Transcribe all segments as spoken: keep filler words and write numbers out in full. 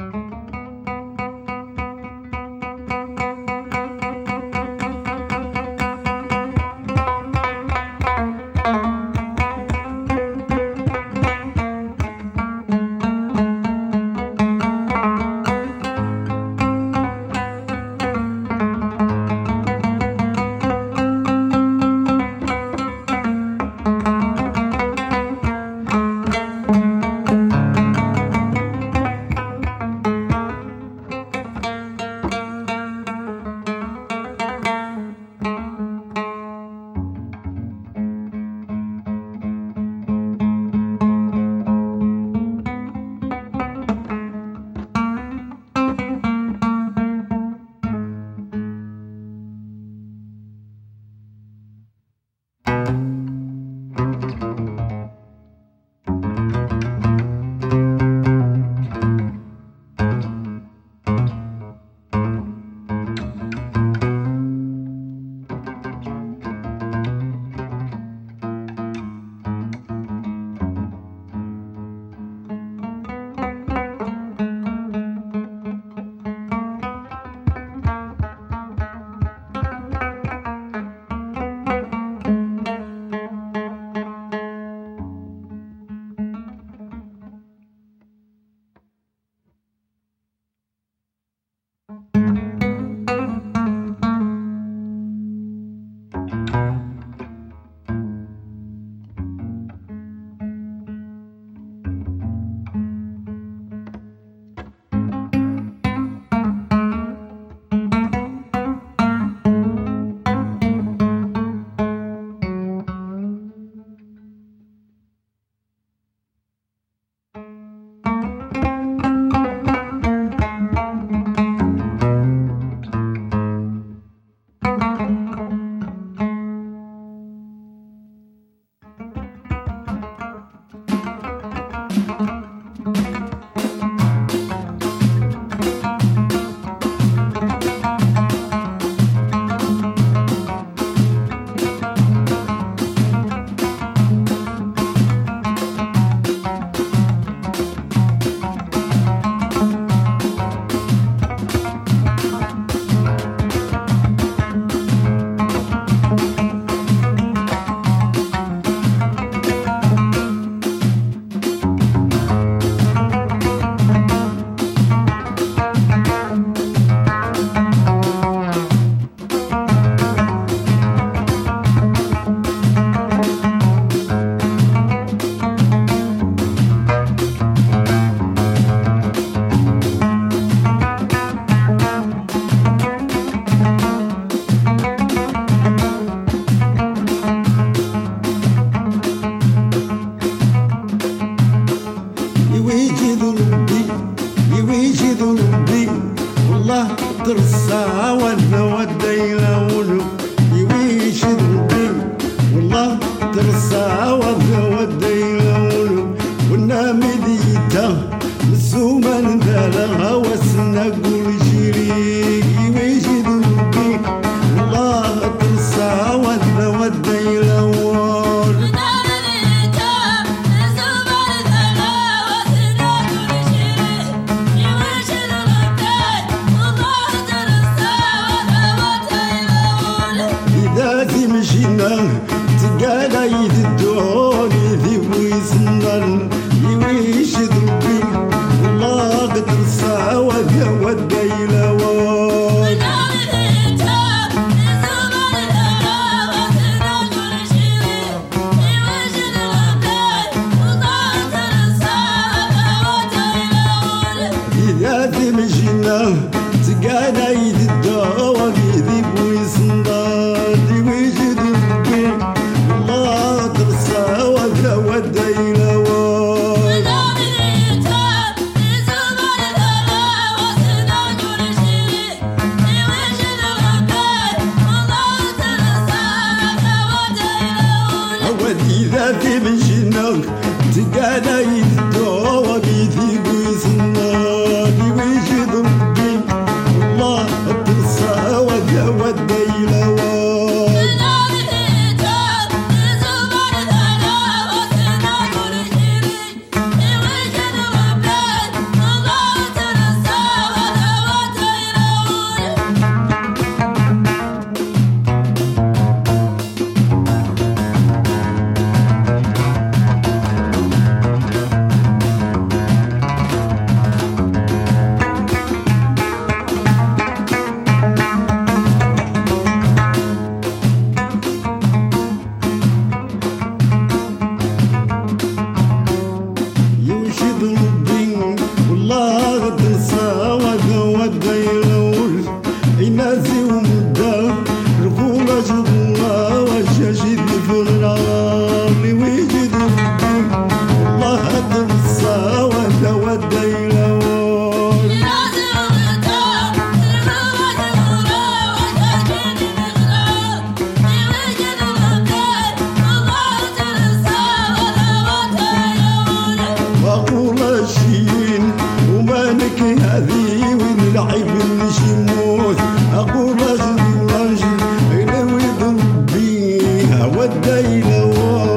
درسا ولا ودينا ولو يويش الدين والله درسا ولا ودينا ولو ونا مديتا الزمان دارها وسنا قول شريك يويش الدين والله درسا ولا ودينا ولو تقالا يددوني ذي ويسنن يويش ذبي والله قدر الساوة وديلا وون إذا تمشينا تقالا يددوني ذي ويسنن يويش ودينا وون ودي ذاتي من جنوك تقالا يدوا بيدي ويسنا لي ويجي ذنبي والله ترسى هذي ونلعب نشموت أقول راجل راجل إلا ويضرب بيها والدايلة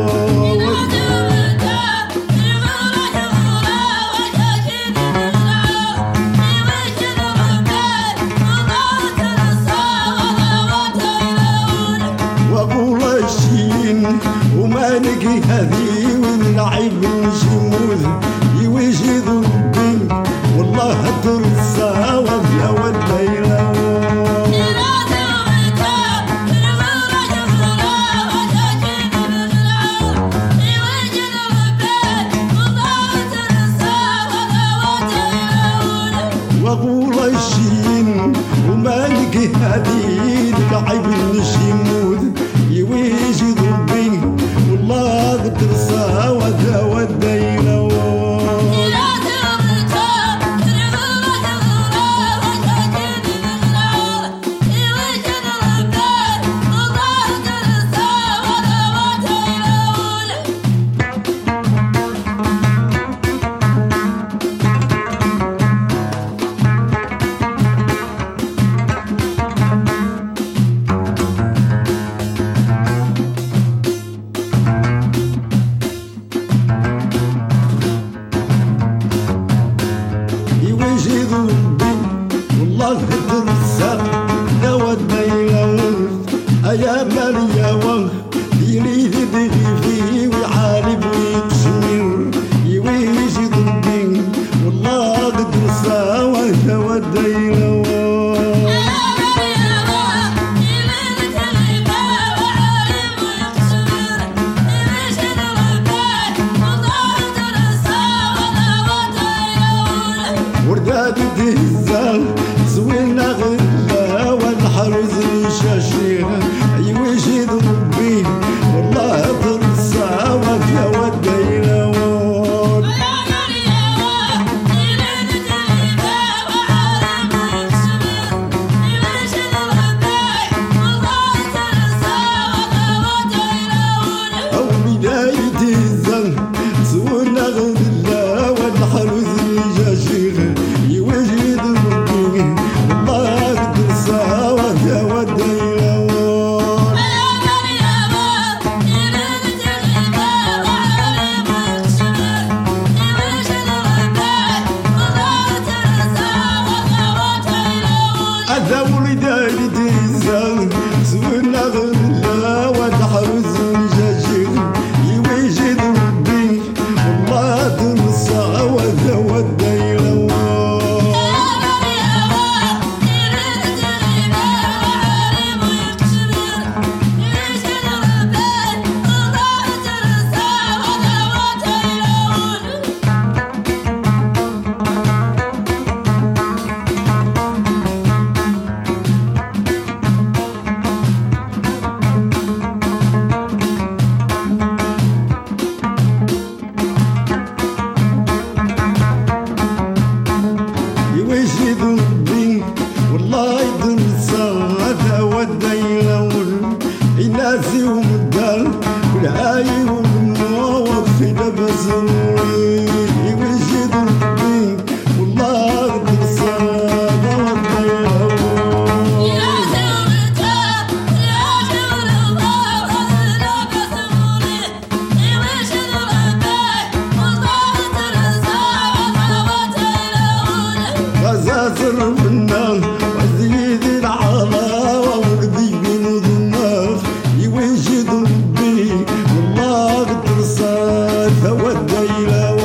وما نقي هذي ونلعب نشموت يوجد ربي والله ترسى وفيا والليلة وأقول الشين وما نقي هذي نلعب نشموت يوجد ربي والله ترسى وذا والديلة والله ترسى دوا الديلة يا مريم ديري ذي في وعالب ويقشمر يويجد ربي والله ترسى ودوا الديلة ورداد تهزال زوينا غلا والحرز شاشيها يوجد ربي والله ترسى وفيا والديلة أو بداية الزن زوينا غلا والحرز شاشيها يوجد ربي والله ترسى وفيا والديلة أذا ولداني تيزان زوينا غلا والحرز جاجير يوجد ربي والله ترسى وذا والديلة يوجد ربي والله ترسى هذا والديلة الناسي ومدال والعاي والموت في لبس يوجد ربي والله ترسى هذا والديلة غزازر منا وزيد العلاوة وردي بنود النار يوجد ربي والله ترسى ثوى الديلة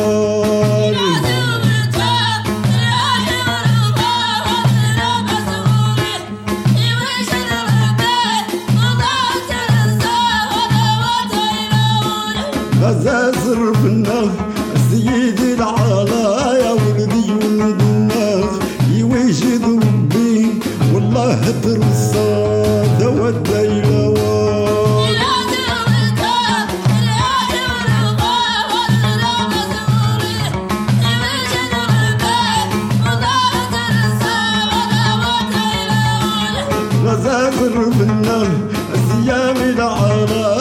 غزازر منا وزيد العلاوة وردي بنود النار يوجد ربي والله ترسى ثوى الديلة غزازر منا الزيام العراء